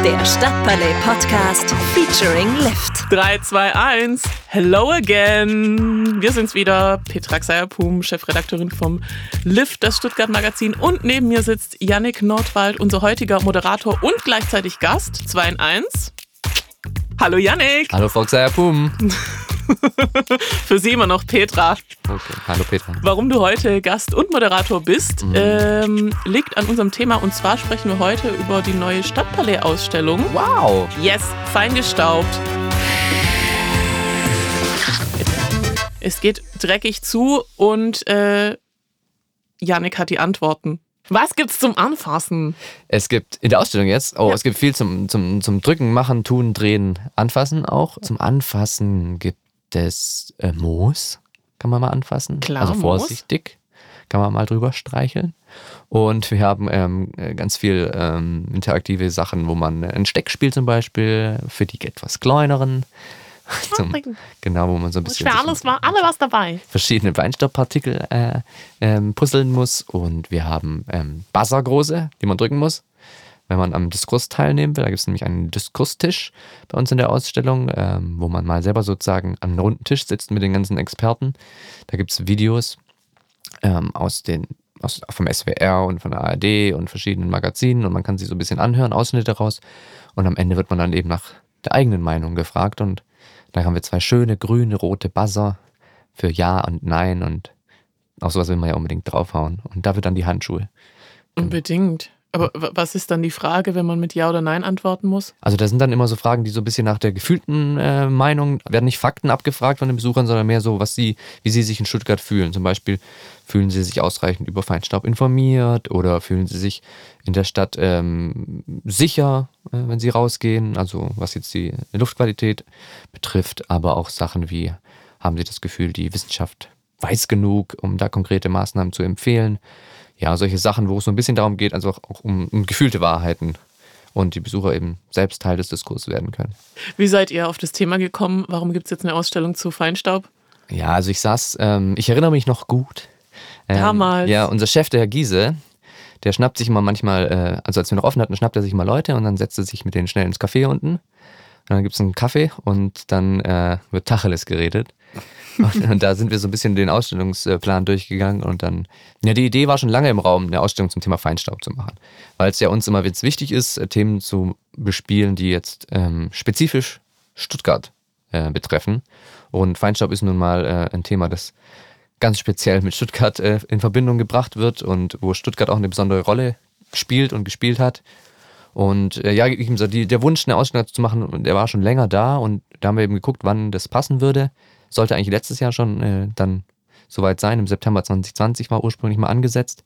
Der Stadtpalais Podcast featuring Lift. 3, 2, 1. Hello again. Wir sind's wieder. Petra Xayapum, Chefredakteurin vom Lift, das Stuttgart-Magazin. Und neben mir sitzt Yannick Nordwald, unser heutiger Moderator und gleichzeitig Gast. 2 in 1. Hallo Yannick. Hallo Frau Xayapum. Für Sie immer noch Petra. Okay, hallo Petra. Warum du heute Gast und Moderator bist, liegt an unserem Thema. Und zwar sprechen wir heute über die neue Stadtpalais-Ausstellung. Wow. Yes, fein gestaubt. Es geht dreckig zu und Yannick hat die Antworten. Was gibt's zum Anfassen? Es gibt in der Ausstellung jetzt, es gibt viel zum Drücken, Machen, Tun, Drehen, Anfassen auch. Zum Anfassen gibt es Moos, kann man mal anfassen. Klar, also vorsichtig, kann man mal drüber streicheln. Und wir haben ganz viel interaktive Sachen, wo man ein Steckspiel zum Beispiel für die etwas kleineren. Genau, wo man so ein bisschen für alles was dabei. Verschiedene Feinstaubpartikel puzzeln muss. Und wir haben Buzzergroße, die man drücken muss, wenn man am Diskurs teilnehmen will. Da gibt es nämlich einen Diskurstisch bei uns in der Ausstellung, wo man mal selber sozusagen an einem runden Tisch sitzt mit den ganzen Experten. Da gibt es Videos vom SWR und von der ARD und verschiedenen Magazinen und man kann sich so ein bisschen anhören, Ausschnitte daraus. Und am Ende wird man dann eben nach der eigenen Meinung gefragt und da haben wir 2 schöne grüne, rote Buzzer für Ja und Nein und auf sowas will man ja unbedingt draufhauen. Und dafür dann die Handschuhe. Unbedingt. Aber was ist dann die Frage, wenn man mit Ja oder Nein antworten muss? Also das sind dann immer so Fragen, die so ein bisschen nach der gefühlten Meinung, werden nicht Fakten abgefragt von den Besuchern, sondern mehr so, wie sie sich in Stuttgart fühlen. Zum Beispiel, fühlen sie sich ausreichend über Feinstaub informiert oder fühlen sie sich in der Stadt sicher, wenn sie rausgehen, also was jetzt die Luftqualität betrifft, aber auch Sachen wie, haben sie das Gefühl, die Wissenschaft weiß genug, um da konkrete Maßnahmen zu empfehlen. Ja, solche Sachen, wo es so ein bisschen darum geht, also auch um gefühlte Wahrheiten und die Besucher eben selbst Teil des Diskurses werden können. Wie seid ihr auf das Thema gekommen? Warum gibt es jetzt eine Ausstellung zu Feinstaub? Ja, also ich erinnere mich noch gut. Damals. Ja, unser Chef, der Herr Giese, der schnappt sich immer manchmal, also als wir noch offen hatten, schnappt er sich mal Leute und dann setzt er sich mit denen schnell ins Café unten. Und dann gibt es einen Kaffee und dann wird Tacheles geredet. Und da sind wir so ein bisschen den Ausstellungsplan durchgegangen und dann, ja, die Idee war schon lange im Raum, eine Ausstellung zum Thema Feinstaub zu machen. Weil es ja uns immer jetzt wichtig ist, Themen zu bespielen, die jetzt spezifisch Stuttgart betreffen. Und Feinstaub ist nun mal ein Thema, das ganz speziell mit Stuttgart in Verbindung gebracht wird und wo Stuttgart auch eine besondere Rolle spielt und gespielt hat. Und der Wunsch, eine Ausstellung zu machen, der war schon länger da und da haben wir eben geguckt, wann das passen würde. Sollte eigentlich letztes Jahr schon dann soweit sein. Im September 2020 war ursprünglich mal angesetzt.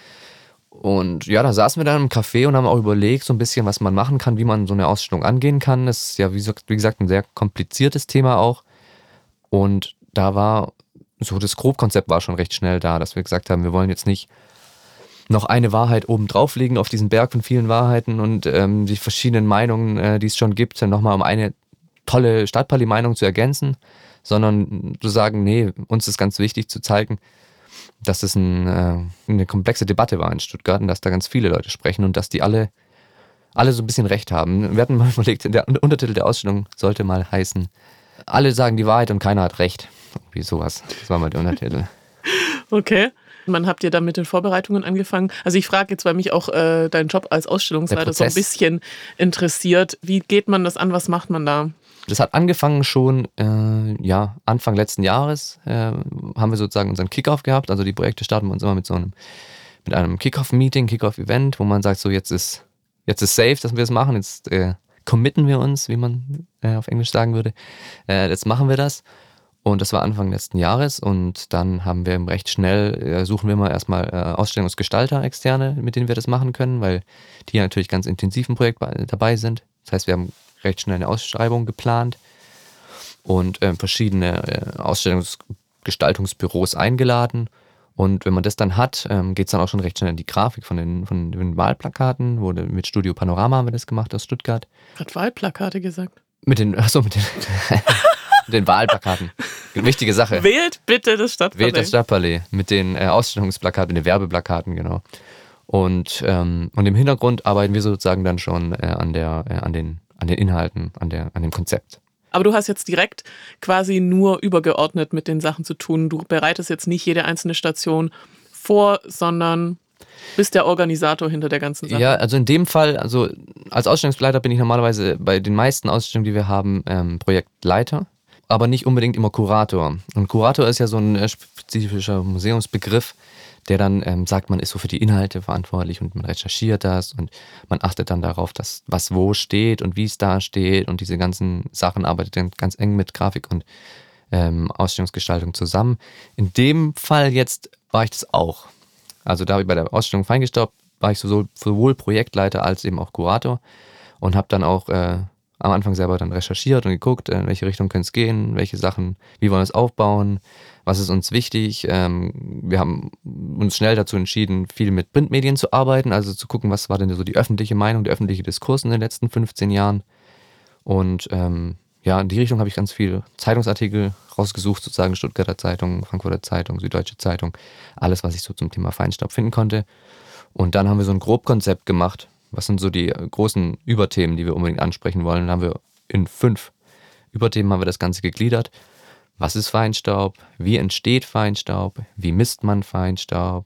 Und ja, da saßen wir dann im Café und haben auch überlegt, so ein bisschen, was man machen kann, wie man so eine Ausstellung angehen kann. Das ist ja, wie gesagt, ein sehr kompliziertes Thema auch. Und da war so das Grobkonzept war schon recht schnell da, dass wir gesagt haben, wir wollen jetzt nicht noch eine Wahrheit oben drauflegen auf diesen Berg von vielen Wahrheiten und die verschiedenen Meinungen, die es schon gibt, nochmal um eine tolle Stadtpalais-Meinung zu ergänzen, sondern zu sagen, nee, uns ist ganz wichtig zu zeigen, dass es eine komplexe Debatte war in Stuttgart und dass da ganz viele Leute sprechen und dass die alle so ein bisschen recht haben. Wir hatten mal überlegt, der Untertitel der Ausstellung sollte mal heißen, alle sagen die Wahrheit und keiner hat recht. Wie sowas. Das war mal der Untertitel. Okay. Wann habt ihr da mit den Vorbereitungen angefangen? Also ich frage jetzt, weil mich auch dein Job als Ausstellungsleiter so ein bisschen interessiert. Wie geht man das an? Was macht man da? Das hat angefangen schon Anfang letzten Jahres haben wir sozusagen unseren Kickoff gehabt. Also die Projekte starten wir uns immer mit einem Kickoff-Meeting, Kickoff-Event, wo man sagt, so jetzt ist safe, dass wir das machen. Jetzt committen wir uns, wie man auf Englisch sagen würde. Jetzt machen wir das. Und das war Anfang letzten Jahres und dann haben wir recht schnell, suchen wir mal erstmal Ausstellungsgestalter, Externe, mit denen wir das machen können, weil die ja natürlich ganz intensiv im Projekt dabei sind. Das heißt, wir haben recht schnell eine Ausschreibung geplant und verschiedene Ausstellungsgestaltungsbüros eingeladen. Und wenn man das dann hat, geht es dann auch schon recht schnell in die Grafik von den Wahlplakaten. Mit Studio Panorama haben wir das gemacht aus Stuttgart. Hat Wahlplakate gesagt? Mit den Wahlplakaten. Wichtige Sache. Wählt bitte das Stadtpalais. Wählt das Stadtpalais mit den Ausstellungsplakaten, den Werbeplakaten, genau. Und im Hintergrund arbeiten wir sozusagen dann schon an den Inhalten, an dem Konzept. Aber du hast jetzt direkt quasi nur übergeordnet mit den Sachen zu tun. Du bereitest jetzt nicht jede einzelne Station vor, sondern bist der Organisator hinter der ganzen Sache. Ja, also in dem Fall, also als Ausstellungsleiter bin ich normalerweise bei den meisten Ausstellungen, die wir haben, Projektleiter, aber nicht unbedingt immer Kurator. Und Kurator ist ja so ein spezifischer Museumsbegriff, der dann sagt, man ist so für die Inhalte verantwortlich und man recherchiert das und man achtet dann darauf, dass was wo steht und wie es da steht und diese ganzen Sachen, arbeitet dann ganz eng mit Grafik und Ausstellungsgestaltung zusammen. In dem Fall jetzt war ich das auch. Also da bei der Ausstellung Feingestaubt war ich sowohl Projektleiter als eben auch Kurator und habe dann auch am Anfang selber dann recherchiert und geguckt, in welche Richtung könnte es gehen, welche Sachen, wie wollen wir es aufbauen, was ist uns wichtig. Wir haben uns schnell dazu entschieden, viel mit Printmedien zu arbeiten, also zu gucken, was war denn so die öffentliche Meinung, der öffentliche Diskurs in den letzten 15 Jahren. Und in die Richtung habe ich ganz viele Zeitungsartikel rausgesucht, sozusagen Stuttgarter Zeitung, Frankfurter Zeitung, Süddeutsche Zeitung, alles, was ich so zum Thema Feinstaub finden konnte. Und dann haben wir so ein Grobkonzept gemacht. Was sind so die großen Überthemen, die wir unbedingt ansprechen wollen? Dann haben wir in 5 Überthemen haben wir das Ganze gegliedert. Was ist Feinstaub? Wie entsteht Feinstaub? Wie misst man Feinstaub?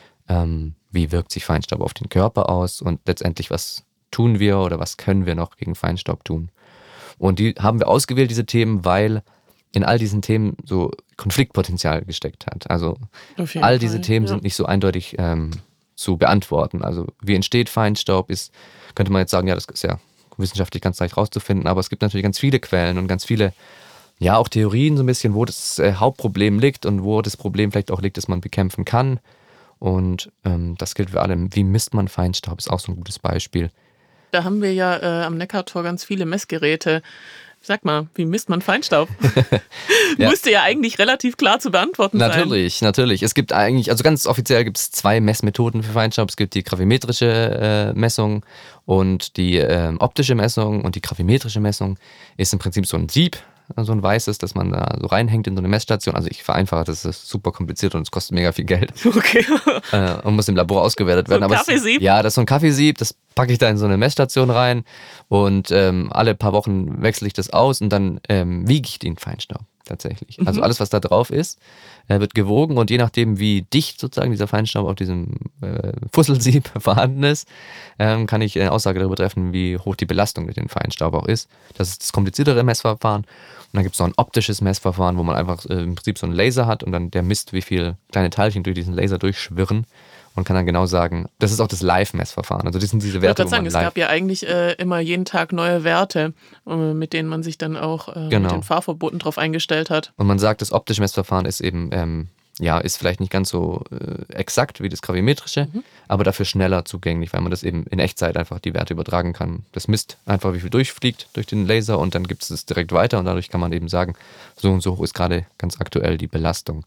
Wie wirkt sich Feinstaub auf den Körper aus? Und letztendlich, was tun wir oder was können wir noch gegen Feinstaub tun? Und die haben wir ausgewählt, diese Themen, weil in all diesen Themen so Konfliktpotenzial gesteckt hat. Also all diese Themen sind nicht so eindeutig zu beantworten. Also wie entsteht Feinstaub, könnte man jetzt sagen, ja, das ist ja wissenschaftlich ganz leicht rauszufinden, aber es gibt natürlich ganz viele Quellen und ganz viele, ja, auch Theorien so ein bisschen, wo das Hauptproblem liegt und wo das Problem vielleicht auch liegt, dass man bekämpfen kann. Und das gilt für alle. Wie misst man Feinstaub, ist auch so ein gutes Beispiel. Da haben wir ja am Neckartor ganz viele Messgeräte. Sag mal, wie misst man Feinstaub? Ja. Müsste ja eigentlich relativ klar zu beantworten sein. Natürlich. Es gibt eigentlich, also ganz offiziell gibt es 2 Messmethoden für Feinstaub. Es gibt die gravimetrische Messung und die optische Messung. Und die gravimetrische Messung ist im Prinzip so ein Sieb, so ein weißes, das man da so reinhängt in so eine Messstation. Also ich vereinfache, das ist super kompliziert und es kostet mega viel Geld. Okay. Und muss im Labor ausgewertet werden. So ein Kaffeesieb? Ja, das ist so ein Kaffeesieb, das packe ich da in so eine Messstation rein und alle paar Wochen wechsle ich das aus und dann wiege ich den Feinstaub tatsächlich. Also alles, was da drauf ist, wird gewogen und je nachdem, wie dicht sozusagen dieser Feinstaub auf diesem Fusselsieb vorhanden ist, kann ich eine Aussage darüber treffen, wie hoch die Belastung durch den Feinstaub auch ist. Das ist das kompliziertere Messverfahren. Und dann gibt es noch ein optisches Messverfahren, wo man einfach im Prinzip so einen Laser hat und dann der misst, wie viele kleine Teilchen durch diesen Laser durchschwirren und kann dann genau sagen, das ist auch das Live-Messverfahren. Also das sind diese Werte, ich wollte gerade sagen, es gab ja eigentlich immer jeden Tag neue Werte, mit denen man sich dann auch mit den Fahrverboten drauf eingestellt hat. Und man sagt, das optische Messverfahren ist eben, ist vielleicht nicht ganz so exakt wie das gravimetrische, aber dafür schneller zugänglich, weil man das eben in Echtzeit einfach die Werte übertragen kann. Das misst einfach, wie viel durchfliegt durch den Laser und dann gibt es es direkt weiter und dadurch kann man eben sagen, so und so hoch ist gerade ganz aktuell die Belastung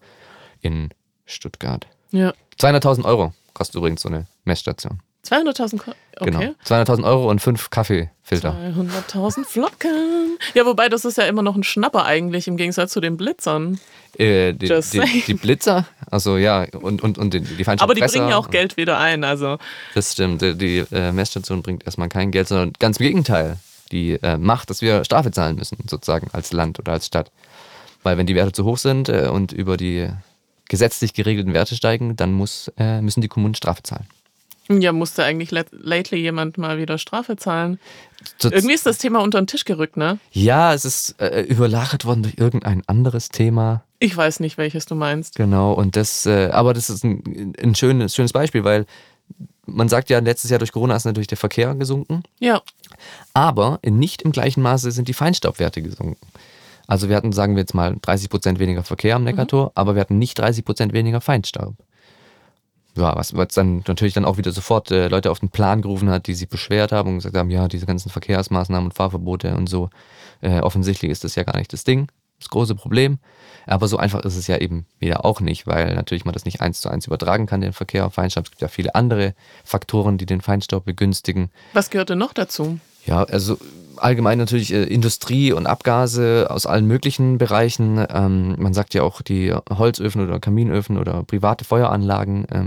in Stuttgart. Ja. 200.000 Euro kostet übrigens so eine Messstation. 200.000, okay. Genau. 200.000 Euro und 5 Kaffeefilter. 200.000 Flocken. Ja, wobei das ist ja immer noch ein Schnapper eigentlich im Gegensatz zu den Blitzern. Die Blitzer, also ja, und die Feinstaubpresser. Aber die bringen ja auch Geld wieder ein, also. Das stimmt, die Messstation bringt erstmal kein Geld, sondern ganz im Gegenteil. Die macht, dass wir Strafe zahlen müssen, sozusagen als Land oder als Stadt. Weil wenn die Werte zu hoch sind und über die gesetzlich geregelten Werte steigen, dann müssen die Kommunen Strafe zahlen. Ja, musste eigentlich lately jemand mal wieder Strafe zahlen. Irgendwie ist das Thema unter den Tisch gerückt, ne? Ja, es ist überlagert worden durch irgendein anderes Thema. Ich weiß nicht, welches du meinst. Genau, und aber das ist ein schönes Beispiel, weil man sagt ja, letztes Jahr durch Corona ist natürlich der Verkehr gesunken. Ja. Aber nicht im gleichen Maße sind die Feinstaubwerte gesunken. Also wir hatten, sagen wir jetzt mal, 30% weniger Verkehr am Neckartor, aber wir hatten nicht 30% weniger Feinstaub. Ja, was dann natürlich dann auch wieder sofort Leute auf den Plan gerufen hat, die sich beschwert haben und gesagt haben, ja, diese ganzen Verkehrsmaßnahmen und Fahrverbote und so, offensichtlich ist das ja gar nicht das Ding, das große Problem. Aber so einfach ist es ja eben wieder auch nicht, weil natürlich man das nicht 1:1 übertragen kann, den Verkehr auf Feinstaub. Es gibt ja viele andere Faktoren, die den Feinstaub begünstigen. Was gehört denn noch dazu? Ja, also allgemein natürlich Industrie und Abgase aus allen möglichen Bereichen. Man sagt ja auch, die Holzöfen oder Kaminöfen oder private Feueranlagen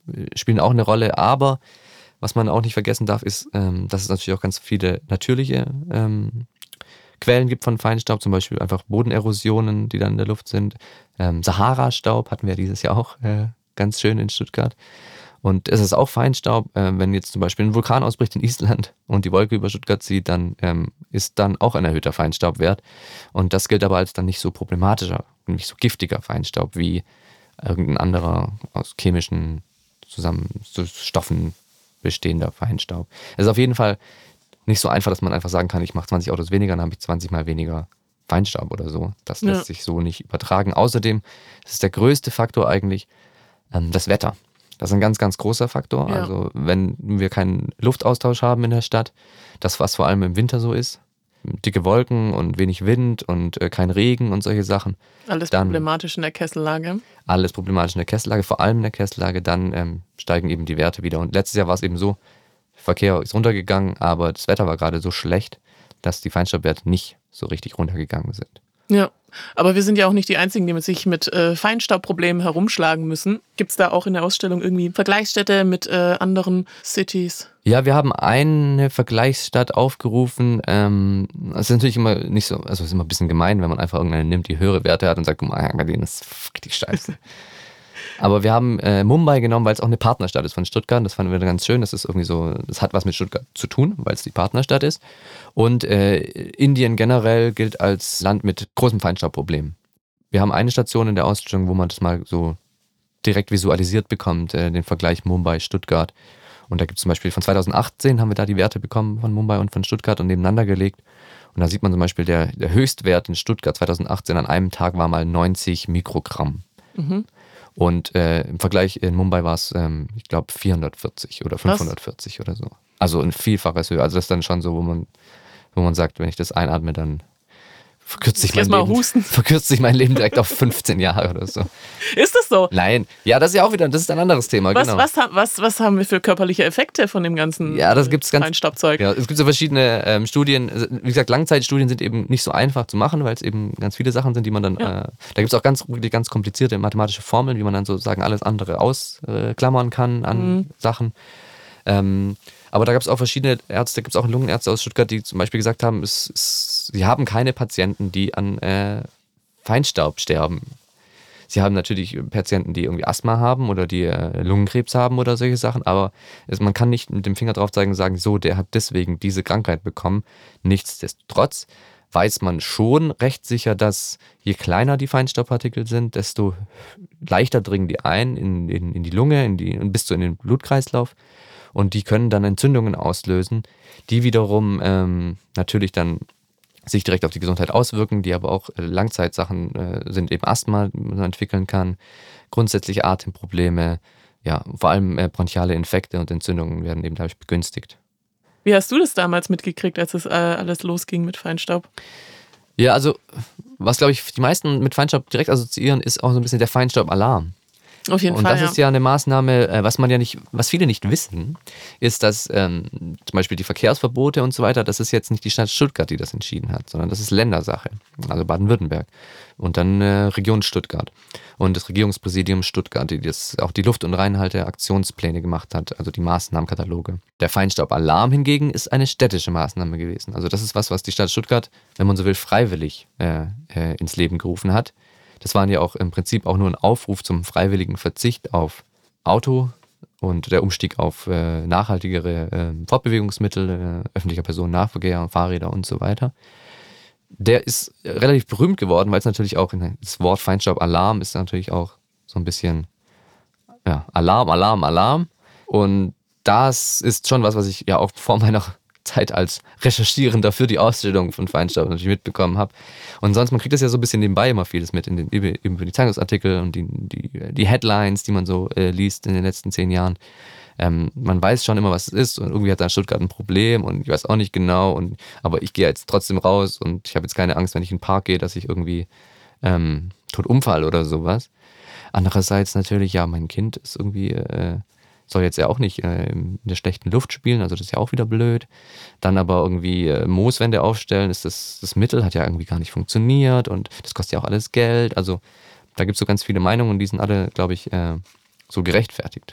spielen auch eine Rolle, aber was man auch nicht vergessen darf, ist, dass es natürlich auch ganz viele natürliche Quellen gibt von Feinstaub, zum Beispiel einfach Bodenerosionen, die dann in der Luft sind. Sahara-Staub hatten wir dieses Jahr auch ganz schön in Stuttgart. Und es ist auch Feinstaub, wenn jetzt zum Beispiel ein Vulkan ausbricht in Island und die Wolke über Stuttgart zieht, dann ist dann auch ein erhöhter Feinstaubwert. Und das gilt aber als dann nicht so problematischer, nicht so giftiger Feinstaub wie irgendein anderer aus chemischen Stoffen bestehender Feinstaub. Es ist auf jeden Fall nicht so einfach, dass man einfach sagen kann, ich mache 20 Autos weniger, dann habe ich 20 mal weniger Feinstaub oder so. Das lässt sich so nicht übertragen. Außerdem ist der größte Faktor eigentlich das Wetter. Das ist ein ganz, ganz großer Faktor. Ja. Also wenn wir keinen Luftaustausch haben in der Stadt, das was vor allem im Winter so ist, dicke Wolken und wenig Wind und kein Regen und solche Sachen. Alles problematisch in der Kessellage. Alles problematisch in der Kessellage, vor allem in der Kessellage, dann steigen eben die Werte wieder. Und letztes Jahr war es eben so, Verkehr ist runtergegangen, aber das Wetter war gerade so schlecht, dass die Feinstaubwerte nicht so richtig runtergegangen sind. Ja, aber wir sind ja auch nicht die Einzigen, die sich mit Feinstaubproblemen herumschlagen müssen. Gibt es da auch in der Ausstellung irgendwie Vergleichsstädte mit anderen Cities? Ja, wir haben eine Vergleichsstadt aufgerufen. Es ist natürlich immer nicht so, also es ist immer ein bisschen gemein, wenn man einfach irgendeine nimmt, die höhere Werte hat und sagt, bei denen ist richtig scheiße. Aber wir haben Mumbai genommen, weil es auch eine Partnerstadt ist von Stuttgart. Das fanden wir ganz schön. Das ist irgendwie so, das hat was mit Stuttgart zu tun, weil es die Partnerstadt ist. Und Indien generell gilt als Land mit großem Feinstaubproblem. Wir haben eine Station in der Ausstellung, wo man das mal so direkt visualisiert bekommt, den Vergleich Mumbai-Stuttgart. Und da gibt es zum Beispiel von 2018 haben wir da die Werte bekommen von Mumbai und von Stuttgart und nebeneinander gelegt. Und da sieht man zum Beispiel, der Höchstwert in Stuttgart 2018 an einem Tag war mal 90 Mikrogramm. Mhm. Und im Vergleich in Mumbai war es, ich glaube, 440 oder 540 oder so. Also ein Vielfaches höher. Also das ist dann schon so, wo man sagt, wenn ich das einatme, dann verkürzt sich mein Leben direkt auf 15 Jahre oder so. Ist das so? Nein. Ja, das ist ja auch wieder, das ist ein anderes Thema. Genau. Was haben wir für körperliche Effekte von dem ganzen Feinstaubzeug? Ja, es gibt so verschiedene Studien. Wie gesagt, Langzeitstudien sind eben nicht so einfach zu machen, weil es eben ganz viele Sachen sind, die man dann, da gibt es auch wirklich ganz komplizierte mathematische Formeln, wie man dann sozusagen alles andere ausklammern kann an Sachen. Aber da gab es auch verschiedene Ärzte, gibt es auch Lungenärzte aus Stuttgart, die zum Beispiel gesagt haben, sie haben keine Patienten, die an Feinstaub sterben. Sie haben natürlich Patienten, die irgendwie Asthma haben oder die Lungenkrebs haben oder solche Sachen, aber man kann nicht mit dem Finger drauf zeigen und sagen, so, der hat deswegen diese Krankheit bekommen. Nichtsdestotrotz weiß man schon recht sicher, dass je kleiner die Feinstaubpartikel sind, desto leichter dringen die ein in die Lunge, bis zu in den Blutkreislauf. Und die können dann Entzündungen auslösen, die wiederum natürlich dann sich direkt auf die Gesundheit auswirken, die aber auch Langzeitsachen sind, eben Asthma, die man entwickeln kann, grundsätzliche Atemprobleme, ja, vor allem bronchiale Infekte und Entzündungen werden eben dadurch begünstigt. Wie hast du das damals mitgekriegt, als es alles losging mit Feinstaub? Ja, also was, glaube ich, die meisten mit Feinstaub direkt assoziieren, ist auch so ein bisschen der Feinstaubalarm. Auf jeden Fall. Und das ist ja eine Maßnahme, was viele nicht wissen, ist, dass zum Beispiel die Verkehrsverbote und so weiter, das ist jetzt nicht die Stadt Stuttgart, die das entschieden hat, sondern das ist Ländersache, also Baden-Württemberg und dann Region Stuttgart und das Regierungspräsidium Stuttgart, die das auch die Luft- und Reinhalte-Aktionspläne gemacht hat, also die Maßnahmenkataloge. Der Feinstaubalarm hingegen ist eine städtische Maßnahme gewesen. Also das ist was die Stadt Stuttgart, wenn man so will, freiwillig ins Leben gerufen hat. Das waren ja auch im Prinzip auch nur ein Aufruf zum freiwilligen Verzicht auf Auto und der Umstieg auf nachhaltigere Fortbewegungsmittel, öffentlicher Personennahverkehr, Fahrräder und so weiter. Der ist relativ berühmt geworden, weil es natürlich auch, das Wort Feinstaubalarm ist natürlich auch so ein bisschen Alarm. Und das ist schon was ich ja auch vor meiner Zeit als Recherchierender für die Ausstellung von Feinstaub natürlich mitbekommen habe. Und sonst, man kriegt das ja so ein bisschen nebenbei immer vieles mit, über die Zeitungsartikel und die Headlines, die man so liest in den letzten 10 Jahren. Man weiß schon immer, was es ist und irgendwie hat da Stuttgart ein Problem und ich weiß auch nicht genau, aber ich gehe jetzt trotzdem raus und ich habe jetzt keine Angst, wenn ich in den Park gehe, dass ich irgendwie tot umfalle oder sowas. Andererseits natürlich, ja, mein Kind ist irgendwie soll jetzt ja auch nicht in der schlechten Luft spielen, also das ist ja auch wieder blöd. Dann aber irgendwie Mooswände aufstellen, ist das Mittel, hat ja irgendwie gar nicht funktioniert und das kostet ja auch alles Geld. Also da gibt es so ganz viele Meinungen und die sind alle, glaube ich, so gerechtfertigt.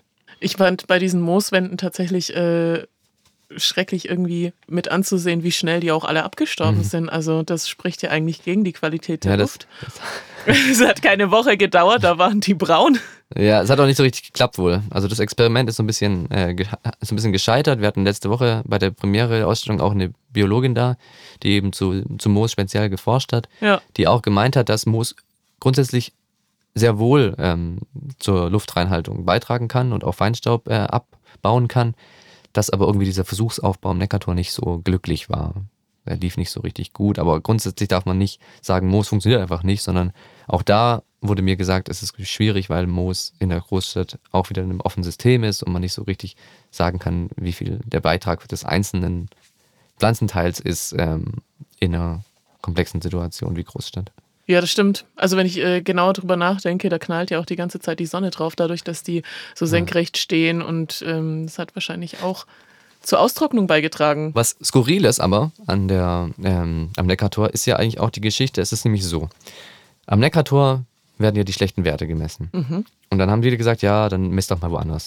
Ich fand bei diesen Mooswänden tatsächlich schrecklich irgendwie mit anzusehen, wie schnell die auch alle abgestorben sind. Also das spricht ja eigentlich gegen die Qualität der Luft. Es hat keine Woche gedauert, da waren die braun. Ja, es hat auch nicht so richtig geklappt wohl. Also das Experiment ist so ein bisschen gescheitert. Wir hatten letzte Woche bei der Premiere der Ausstellung auch eine Biologin da, die eben zu Moos speziell geforscht hat, die auch gemeint hat, dass Moos grundsätzlich sehr wohl zur Luftreinhaltung beitragen kann und auch Feinstaub abbauen kann, dass aber irgendwie dieser Versuchsaufbau im Neckartor nicht so glücklich war. Er lief nicht so richtig gut, aber grundsätzlich darf man nicht sagen, Moos funktioniert einfach nicht, sondern auch da wurde mir gesagt, es ist schwierig, weil Moos in der Großstadt auch wieder in einem offenen System ist und man nicht so richtig sagen kann, wie viel der Beitrag des einzelnen Pflanzenteils ist in einer komplexen Situation wie Großstadt. Ja, das stimmt. Also wenn ich genauer drüber nachdenke, da knallt ja auch die ganze Zeit die Sonne drauf, dadurch, dass die so senkrecht stehen und das hat wahrscheinlich auch zur Austrocknung beigetragen. Was skurril ist aber am Neckartor ist ja eigentlich auch die Geschichte. Es ist nämlich so, am Neckartor werden ja die schlechten Werte gemessen. Und dann haben die gesagt, ja, dann misst doch mal woanders.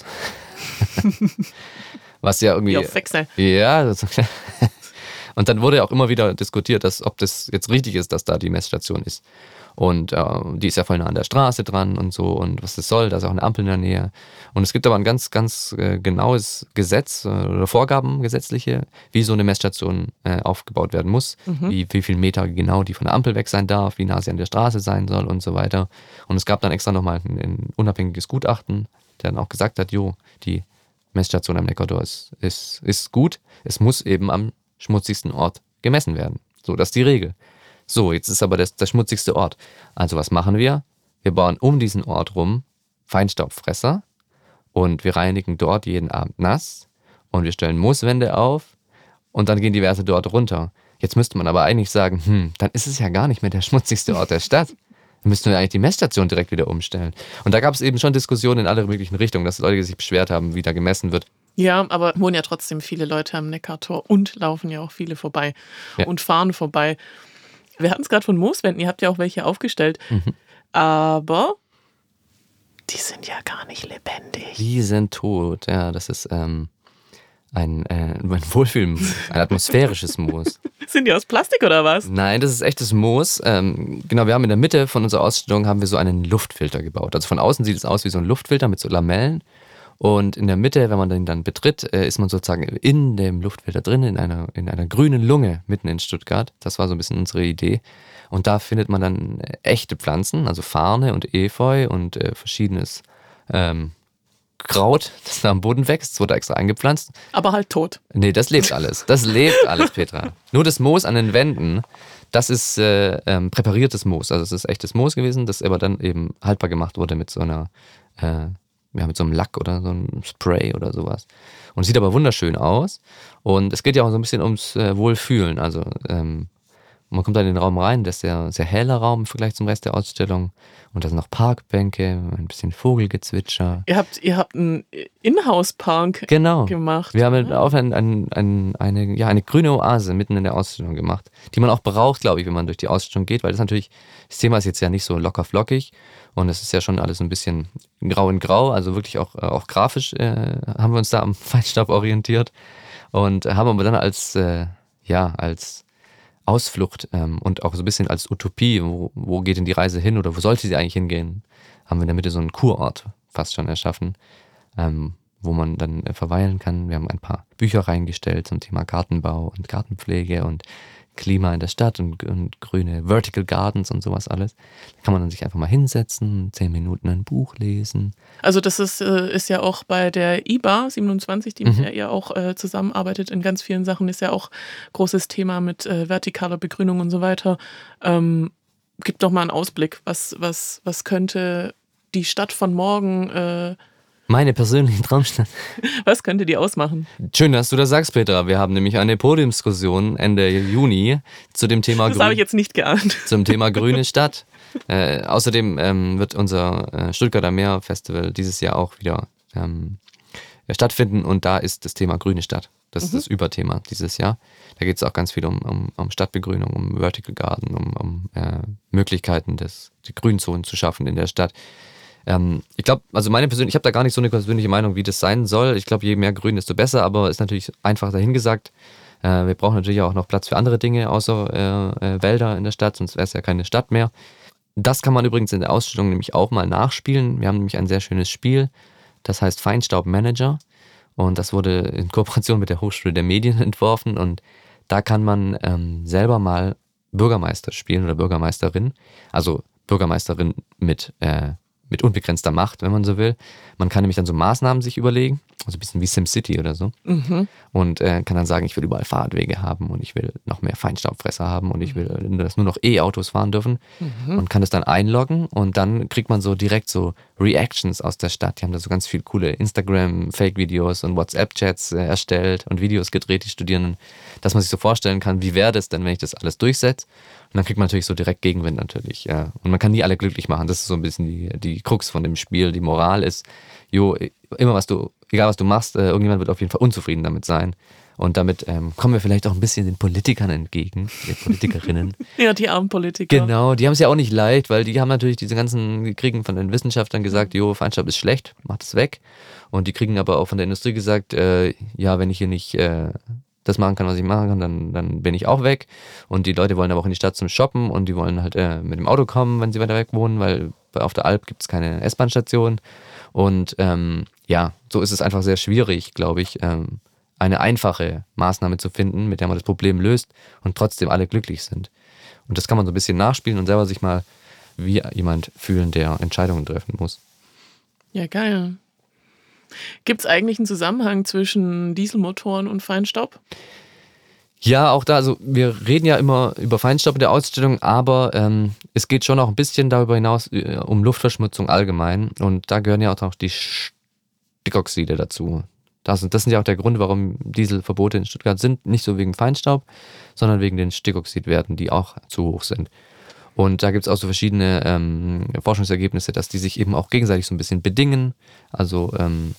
Was ja irgendwie... Wie auf Wechsel. Ja, und dann wurde ja auch immer wieder diskutiert, ob das jetzt richtig ist, dass da die Messstation ist. Und die ist ja voll nah an der Straße dran und so und was das soll, da ist auch eine Ampel in der Nähe. Und es gibt aber ein ganz, ganz genaues Gesetz oder Vorgaben gesetzliche, wie so eine Messstation aufgebaut werden muss, wie viel Meter genau die von der Ampel weg sein darf, wie nah sie an der Straße sein soll und so weiter. Und es gab dann extra nochmal ein unabhängiges Gutachten, der dann auch gesagt hat, die Messstation am Neckartor ist gut, es muss eben am schmutzigsten Ort gemessen werden. So, das ist die Regel. So, jetzt ist aber der schmutzigste Ort. Also was machen wir? Wir bauen um diesen Ort rum Feinstaubfresser und wir reinigen dort jeden Abend nass und wir stellen Mooswände auf und dann gehen die Werte dort runter. Jetzt müsste man aber eigentlich sagen, dann ist es ja gar nicht mehr der schmutzigste Ort der Stadt. Dann müssten wir eigentlich die Messstation direkt wieder umstellen. Und da gab es eben schon Diskussionen in alle möglichen Richtungen, dass Leute sich beschwert haben, wie da gemessen wird. Ja, aber wohnen ja trotzdem viele Leute am Neckartor und laufen ja auch viele vorbei und fahren vorbei. Wir hatten es gerade von Mooswänden, ihr habt ja auch welche aufgestellt, aber die sind ja gar nicht lebendig. Die sind tot, ja, das ist ein Wohlfühlmoos, ein atmosphärisches Moos. Sind die aus Plastik oder was? Nein, das ist echtes Moos. Genau, wir haben in der Mitte von unserer Ausstellung haben wir so einen Luftfilter gebaut. Also von außen sieht es aus wie so ein Luftfilter mit so Lamellen. Und in der Mitte, wenn man den dann betritt, ist man sozusagen in dem Luftfilter drin, in einer grünen Lunge mitten in Stuttgart. Das war so ein bisschen unsere Idee. Und da findet man dann echte Pflanzen, also Farne und Efeu und verschiedenes Kraut, das da am Boden wächst. Das wurde extra eingepflanzt. Aber halt tot. Nee, das lebt alles. Das lebt alles, Petra. Nur das Moos an den Wänden, das ist präpariertes Moos. Also es ist echtes Moos gewesen, das aber dann eben haltbar gemacht wurde mit so einer... mit so einem Lack oder so einem Spray oder sowas. Und sieht aber wunderschön aus. Und es geht ja auch so ein bisschen ums Wohlfühlen. Also man kommt da in den Raum rein, das ist sehr, sehr heller Raum im Vergleich zum Rest der Ausstellung. Und da sind noch Parkbänke, ein bisschen Vogelgezwitscher. Ihr habt einen Inhouse-Park gemacht. Wir haben auch eine grüne Oase mitten in der Ausstellung gemacht, die man auch braucht, glaube ich, wenn man durch die Ausstellung geht, weil das Thema ist jetzt ja nicht so locker flockig und es ist ja schon alles ein bisschen grau in grau, also wirklich auch grafisch haben wir uns da am Feinstaub orientiert und haben aber dann als Ausflucht und auch so ein bisschen als Utopie, wo geht denn die Reise hin oder wo sollte sie eigentlich hingehen, haben wir in der Mitte so einen Kurort fast schon erschaffen, wo man dann verweilen kann. Wir haben ein paar Bücher reingestellt zum Thema Gartenbau und Gartenpflege und Klima in der Stadt und grüne Vertical Gardens und sowas alles. Da kann man dann sich einfach mal hinsetzen, 10 Minuten ein Buch lesen. Also das ist ja auch bei der IBA 27, die mit der ihr auch zusammenarbeitet in ganz vielen Sachen, ist ja auch großes Thema mit vertikaler Begrünung und so weiter. Gib doch mal einen Ausblick. Was könnte die Stadt von morgen... Meine persönliche Traumstadt. Was könnte die ausmachen? Schön, dass du das sagst, Petra. Wir haben nämlich eine Podiumsdiskussion Ende Juni zu dem Thema Das habe ich jetzt nicht geahnt. Zum Thema grüne Stadt. Außerdem wird unser Stuttgarter Meer-Festival dieses Jahr auch wieder stattfinden und da ist das Thema grüne Stadt. Das ist das Überthema dieses Jahr. Da geht es auch ganz viel um Stadtbegrünung, um Vertical Garden, um Möglichkeiten, die Grünzonen zu schaffen in der Stadt. Ich glaube, also ich habe da gar nicht so eine persönliche Meinung, wie das sein soll. Ich glaube, je mehr Grün, desto besser, aber ist natürlich einfach dahingesagt. Wir brauchen natürlich auch noch Platz für andere Dinge außer Wälder in der Stadt, sonst wäre es ja keine Stadt mehr. Das kann man übrigens in der Ausstellung nämlich auch mal nachspielen. Wir haben nämlich ein sehr schönes Spiel, das heißt Feinstaubmanager. Und das wurde in Kooperation mit der Hochschule der Medien entworfen. Und da kann man selber mal Bürgermeister spielen oder Bürgermeisterin. Also Bürgermeisterin mit unbegrenzter Macht, wenn man so will. Man kann nämlich dann so Maßnahmen sich überlegen, also ein bisschen wie SimCity oder so. Und kann dann sagen, ich will überall Fahrradwege haben und ich will noch mehr Feinstaubfresser haben und ich will, dass nur noch E-Autos fahren dürfen und kann das dann einloggen und dann kriegt man so direkt so Reactions aus der Stadt. Die haben da so ganz viele coole Instagram-Fake-Videos und WhatsApp-Chats erstellt und Videos gedreht, die Studierenden, dass man sich so vorstellen kann, wie wäre das denn, wenn ich das alles durchsetze. Und dann kriegt man natürlich so direkt Gegenwind natürlich. Ja. Und man kann nie alle glücklich machen. Das ist so ein bisschen die Krux von dem Spiel. Die Moral ist, egal was du machst, irgendjemand wird auf jeden Fall unzufrieden damit sein. Und damit kommen wir vielleicht auch ein bisschen den Politikern entgegen, den Politikerinnen. Ja, die armen Politiker. Genau, die haben es ja auch nicht leicht, weil die haben natürlich die kriegen von den Wissenschaftlern gesagt, Feinstaub ist schlecht, macht es weg. Und die kriegen aber auch von der Industrie gesagt, wenn ich hier nicht das machen kann, was ich machen kann, dann bin ich auch weg. Und die Leute wollen aber auch in die Stadt zum Shoppen und die wollen halt mit dem Auto kommen, wenn sie weiter weg wohnen, weil auf der Alp gibt es keine S-Bahn-Station. Und so ist es einfach sehr schwierig, glaube ich, eine einfache Maßnahme zu finden, mit der man das Problem löst und trotzdem alle glücklich sind. Und das kann man so ein bisschen nachspielen und selber sich mal wie jemand fühlen, der Entscheidungen treffen muss. Ja, geil. Gibt es eigentlich einen Zusammenhang zwischen Dieselmotoren und Feinstaub? Ja, auch da, also wir reden ja immer über Feinstaub in der Ausstellung, aber es geht schon auch ein bisschen darüber hinaus um Luftverschmutzung allgemein und da gehören ja auch noch die Stickoxide dazu. Das sind ja auch der Grund, warum Dieselverbote in Stuttgart sind, nicht so wegen Feinstaub, sondern wegen den Stickoxidwerten, die auch zu hoch sind. Und da gibt es auch so verschiedene Forschungsergebnisse, dass die sich eben auch gegenseitig so ein bisschen bedingen. Also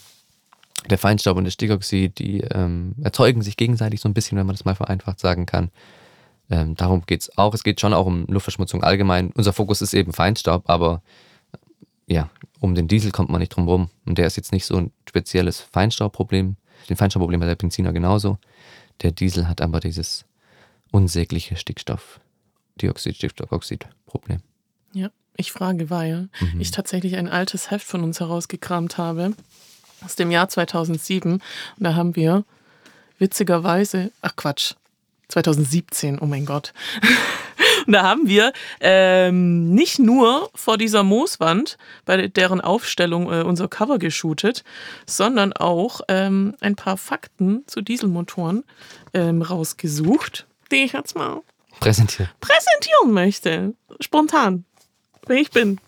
der Feinstaub und das Stickoxid, die erzeugen sich gegenseitig so ein bisschen, wenn man das mal vereinfacht sagen kann. Darum geht es auch. Es geht schon auch um Luftverschmutzung allgemein. Unser Fokus ist eben Feinstaub, aber um den Diesel kommt man nicht drum rum. Und der ist jetzt nicht so ein spezielles Feinstaubproblem. Den Feinstaubproblem hat der Benziner genauso. Der Diesel hat aber dieses unsägliche Stickstoffdioxid-Problem. Ja, ich frage, weil ich tatsächlich ein altes Heft von uns herausgekramt habe, aus dem Jahr 2007. Und da haben wir witzigerweise, 2017, oh mein Gott. Und da haben wir nicht nur vor dieser Mooswand, bei deren Aufstellung unser Cover geshootet, sondern auch ein paar Fakten zu Dieselmotoren rausgesucht, die ich jetzt mal präsentieren möchte. Spontan. Wie ich bin.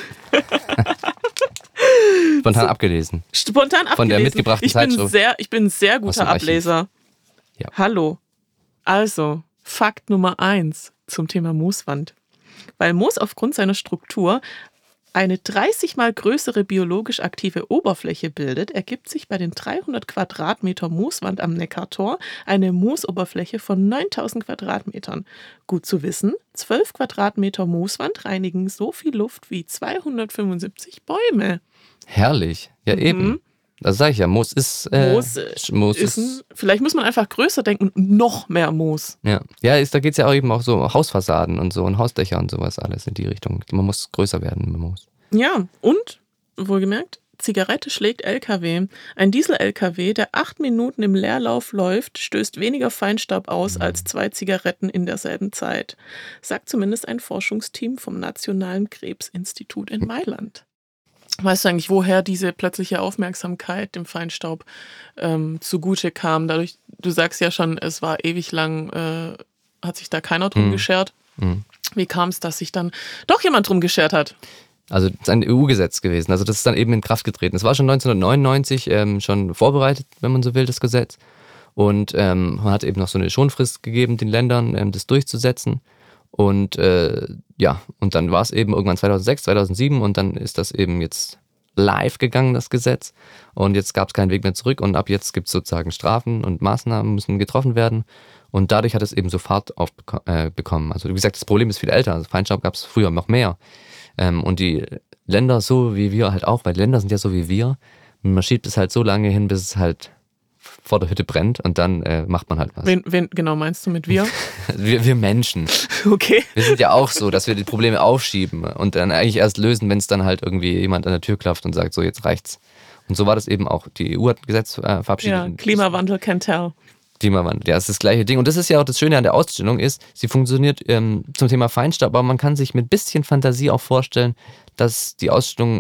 Spontan abgelesen. Von der mitgebrachten Zeitschrift. Ich bin ein sehr guter Ableser. Ja. Hallo. Also, Fakt Nummer 1 zum Thema Mooswand. Weil Moos aufgrund seiner Struktur eine 30 mal größere biologisch aktive Oberfläche bildet, ergibt sich bei den 300 Quadratmeter Mooswand am Neckartor eine Moosoberfläche von 9000 Quadratmetern. Gut zu wissen, 12 Quadratmeter Mooswand reinigen so viel Luft wie 275 Bäume. Herrlich, ja eben. Das sage ich ja, Moos ist... vielleicht muss man einfach größer denken und noch mehr Moos. Ja, da geht es ja auch eben auch so Hausfassaden und so und Hausdächer und sowas alles in die Richtung. Man muss größer werden mit Moos. Ja, und, wohlgemerkt, Zigarette schlägt LKW. Ein Diesel-LKW, der 8 Minuten im Leerlauf läuft, stößt weniger Feinstaub aus als 2 Zigaretten in derselben Zeit. Sagt zumindest ein Forschungsteam vom Nationalen Krebsinstitut in Mailand. Weißt du eigentlich, woher diese plötzliche Aufmerksamkeit dem Feinstaub zugute kam? Dadurch, du sagst ja schon, es war ewig lang, hat sich da keiner drum geschert. Wie kam es, dass sich dann doch jemand drum geschert hat? Also es ist ein EU-Gesetz gewesen. Also das ist dann eben in Kraft getreten. Es war schon 1999 schon vorbereitet, wenn man so will, das Gesetz. Und man hat eben noch so eine Schonfrist gegeben, den Ländern, das durchzusetzen. Und und dann war es eben irgendwann 2006, 2007 und dann ist das eben jetzt live gegangen, das Gesetz. Und jetzt gab es keinen Weg mehr zurück und ab jetzt gibt es sozusagen Strafen und Maßnahmen müssen getroffen werden. Und dadurch hat es eben so Fahrt bekommen. Also wie gesagt, das Problem ist viel älter. Also Feinstaub gab es früher noch mehr. Und die Länder so wie wir halt auch, weil Länder sind ja so wie wir. Man schiebt es halt so lange hin, bis es halt vor der Hütte brennt und dann macht man halt was. Wen genau meinst du mit wir? wir Menschen. Okay. Wir sind ja auch so, dass wir die Probleme aufschieben und dann eigentlich erst lösen, wenn es dann halt irgendwie jemand an der Tür klopft und sagt, so jetzt reicht's. Und so war das eben auch. Die EU hat ein Gesetz verabschiedet. Ja, Klimawandel can tell. Klimawandel, ja, ist das gleiche Ding. Und das ist ja auch das Schöne an der Ausstellung ist, sie funktioniert zum Thema Feinstaub, aber man kann sich mit ein bisschen Fantasie auch vorstellen, dass die Ausstellung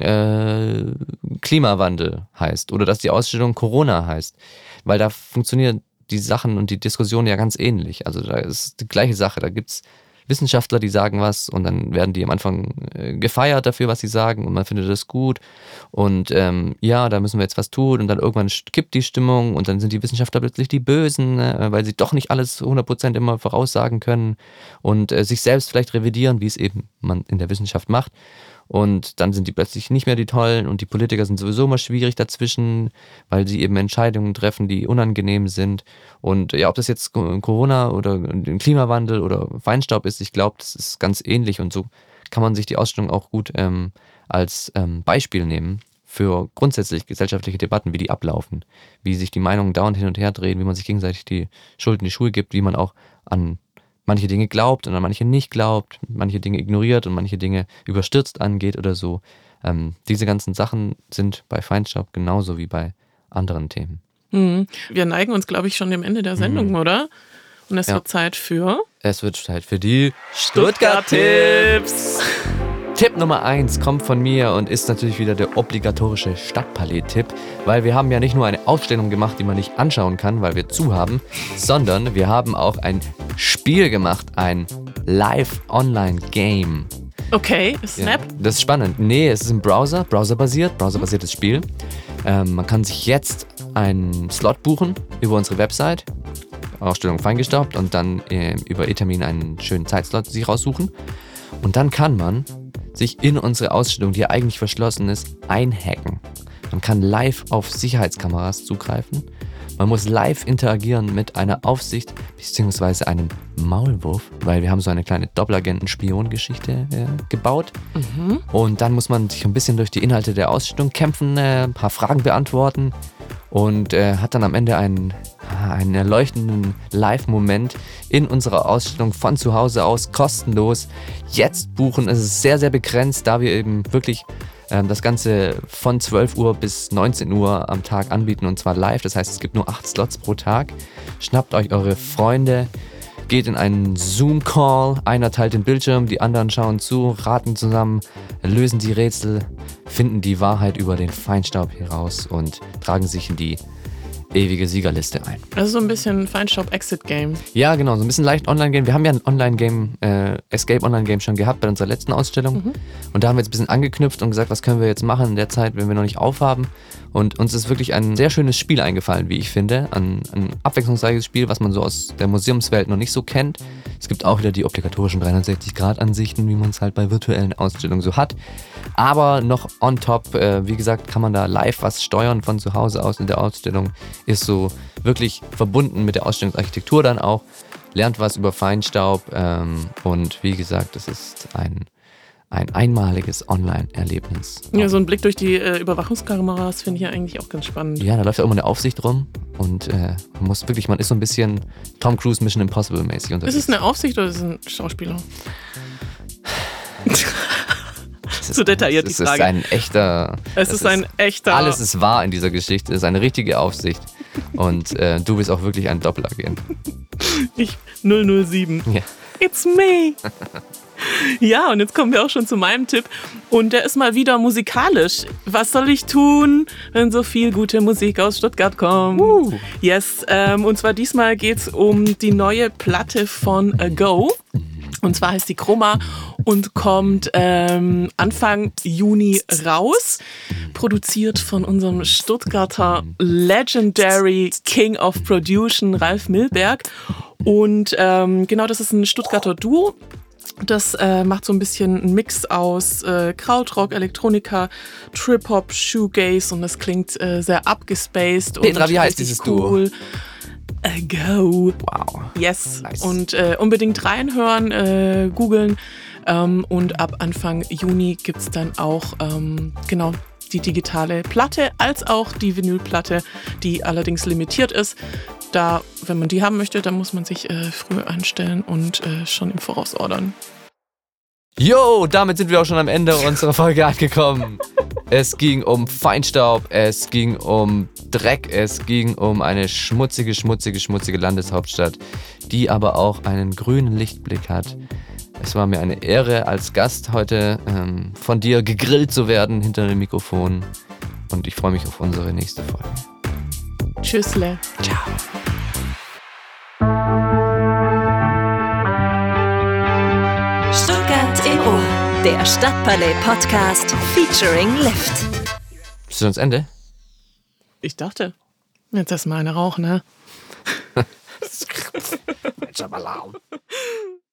Klimawandel heißt oder dass die Ausstellung Corona heißt. Weil da funktionieren die Sachen und die Diskussion ja ganz ähnlich. Also da ist die gleiche Sache. Da gibt es Wissenschaftler, die sagen was und dann werden die am Anfang gefeiert dafür, was sie sagen und man findet das gut und ja, da müssen wir jetzt was tun und dann irgendwann kippt die Stimmung und dann sind die Wissenschaftler plötzlich die Bösen, weil sie doch nicht alles 100% immer voraussagen können und sich selbst vielleicht revidieren, wie es eben man in der Wissenschaft macht. Und dann sind die plötzlich nicht mehr die Tollen und die Politiker sind sowieso immer schwierig dazwischen, weil sie eben Entscheidungen treffen, die unangenehm sind. Und ja, ob das jetzt Corona oder den Klimawandel oder Feinstaub ist, ich glaube, das ist ganz ähnlich und so kann man sich die Ausstellung auch gut als Beispiel nehmen für grundsätzlich gesellschaftliche Debatten, wie die ablaufen, wie sich die Meinungen dauernd hin und her drehen, wie man sich gegenseitig die Schuld in die Schuhe gibt, wie man auch an manche Dinge glaubt und an manche nicht glaubt, manche Dinge ignoriert und manche Dinge überstürzt angeht oder so. Diese ganzen Sachen sind bei Feinstaub genauso wie bei anderen Themen. Wir neigen uns, glaube ich, schon dem Ende der Sendung, oder? Und es wird Zeit für... Es wird Zeit für die Stuttgart-Tipps. Tipp Nummer 1 kommt von mir und ist natürlich wieder der obligatorische Stadtpalais-Tipp, weil wir haben ja nicht nur eine Ausstellung gemacht, die man nicht anschauen kann, weil wir zu haben, sondern wir haben auch ein Spiel gemacht, ein Live-Online-Game. Okay, Snap? Ja, das ist spannend. Nee, es ist im browserbasiertes Spiel. Man kann sich jetzt einen Slot buchen über unsere Website, Ausstellung Feingestaubt, und dann über E-Termin einen schönen Zeitslot sich raussuchen. Und dann kann man sich in unsere Ausstellung, die ja eigentlich verschlossen ist, einhacken. Man kann live auf Sicherheitskameras zugreifen. Man muss live interagieren mit einer Aufsicht bzw. einem Maulwurf, weil wir haben so eine kleine Doppelagenten-Spion-Geschichte gebaut. Und dann muss man sich ein bisschen durch die Inhalte der Ausstellung kämpfen, ein paar Fragen beantworten und hat dann am Ende einen erleuchtenden Live-Moment in unserer Ausstellung von zu Hause aus, kostenlos. Jetzt buchen, es ist sehr, sehr begrenzt, da wir eben wirklich das Ganze von 12 Uhr bis 19 Uhr am Tag anbieten und zwar live. Das heißt, es gibt nur 8 Slots pro Tag. Schnappt euch eure Freunde, geht in einen Zoom-Call, einer teilt den Bildschirm, die anderen schauen zu, raten zusammen, lösen die Rätsel, finden die Wahrheit über den Feinstaub heraus und tragen sich in die ewige Siegerliste ein. Also so ein bisschen Feinstaub-Exit-Game. Ja, genau, so ein bisschen leicht Online-Game. Wir haben ja ein Online-Game, Escape-Online-Game schon gehabt bei unserer letzten Ausstellung. Und da haben wir jetzt ein bisschen angeknüpft und gesagt, was können wir jetzt machen in der Zeit, wenn wir noch nicht aufhaben. Und uns ist wirklich ein sehr schönes Spiel eingefallen, wie ich finde. Ein abwechslungsreiches Spiel, was man so aus der Museumswelt noch nicht so kennt. Es gibt auch wieder die obligatorischen 360-Grad-Ansichten, wie man es halt bei virtuellen Ausstellungen so hat. Aber noch on top, wie gesagt, kann man da live was steuern von zu Hause aus in der Ausstellung. Ist so wirklich verbunden mit der Ausstellungsarchitektur dann auch. Lernt was über Feinstaub und wie gesagt, es ist ein einmaliges Online-Erlebnis. Ja, so ein Blick durch die Überwachungskameras finde ich ja eigentlich auch ganz spannend. Ja, da läuft ja immer eine Aufsicht rum und man ist so ein bisschen Tom Cruise Mission Impossible mäßig unterwegs. Ist es eine Aufsicht oder ist es ein Schauspieler? So detailliert die Frage. Es ist ein echter... Alles ist wahr in dieser Geschichte. Es ist eine richtige Aufsicht. Und du bist auch wirklich ein Doppelagent. Ich 007. Ja. It's me. Ja, und jetzt kommen wir auch schon zu meinem Tipp. Und der ist mal wieder musikalisch. Was soll ich tun, wenn so viel gute Musik aus Stuttgart kommt? Yes, und zwar diesmal geht es um die neue Platte von Go. Und zwar heißt die Chroma und kommt Anfang Juni raus. Produziert von unserem Stuttgarter Legendary King of Production, Ralf Milberg. Und genau, das ist ein Stuttgarter Duo. Das macht so ein bisschen einen Mix aus Krautrock, Elektronika, Trip-Hop, Shoegaze und das klingt sehr abgespaced. Petra, wie heißt dieses cool. Duo? Go. Wow. Yes. Nice. Und unbedingt reinhören, googeln. Und ab Anfang Juni gibt es dann auch genau die digitale Platte als auch die Vinylplatte, die allerdings limitiert ist. Da, wenn man die haben möchte, dann muss man sich früh einstellen und schon im Voraus ordern. Jo, damit sind wir auch schon am Ende unserer Folge angekommen. Es ging um Feinstaub, es ging um Dreck, es ging um eine schmutzige Landeshauptstadt, die aber auch einen grünen Lichtblick hat. Es war mir eine Ehre, als Gast heute von dir gegrillt zu werden hinter dem Mikrofon. Und ich freue mich auf unsere nächste Folge. Tschüssle. Ciao. Stuttgart im Ohr, der Stadtpalais-Podcast featuring Lift. Bist du ans Ende? Ich dachte, jetzt erst mal eine rauchen, ne? Mensch, aber laut.